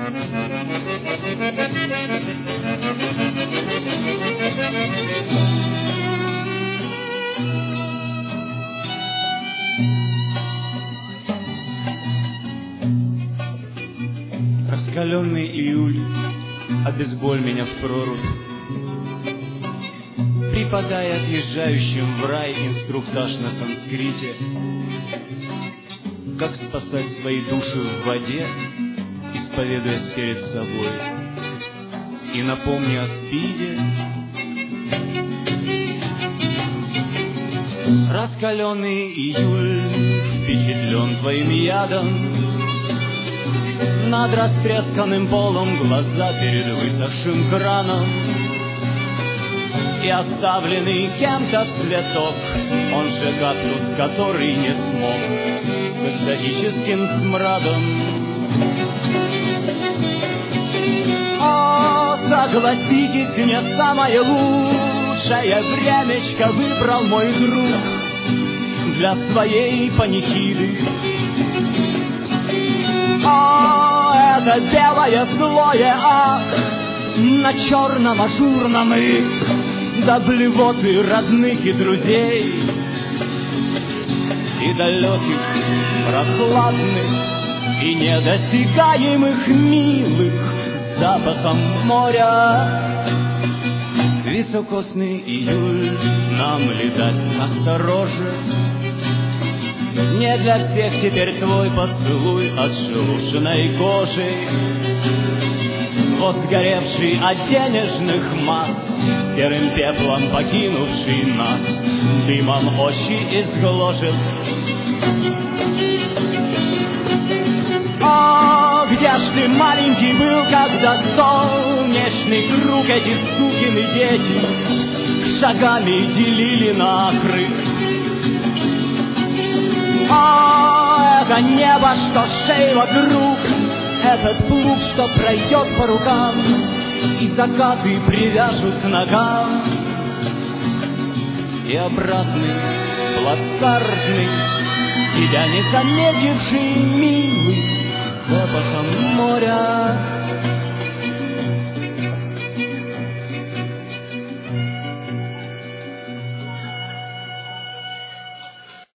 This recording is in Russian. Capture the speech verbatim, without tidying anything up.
Раскаленный июль, обезболь меня в прорубь, припадая отъезжающим в рай инструктаж на санскрите. Как спасать свои души в воде, исповедуясь перед собой, и напомни о спиде. Раскаленный июль впечатлен твоим ядом, над растресканным полом глаза перед высохшим краном, и оставленный кем-то цветок, он же кактус, который не смог с экзотическим смрадом. О, согласитесь, не самое лучшее времечко выбрал мой друг для своей панихиды. О, это белое злое ах на черном ажурном и до блевоты родных и друзей, и далеких, прохладных и недосягаемых милых запахом моря. Високосный июль, нам летать осторожно, не для всех теперь твой поцелуй отшелушенной кожей, вот сгоревший от денежных масс, серым пеплом покинувший нас, дымом очи изгложит. О, где ж ты, маленький, был, когда солнечный круг эти сукины дети шагами делили на крик? О, это небо, что шеи вокруг, этот плуг, что пройдет по рукам, и закаты привяжут к ногам, и обратный, плацкартный, тебя не заметивший, милый, запахом моря.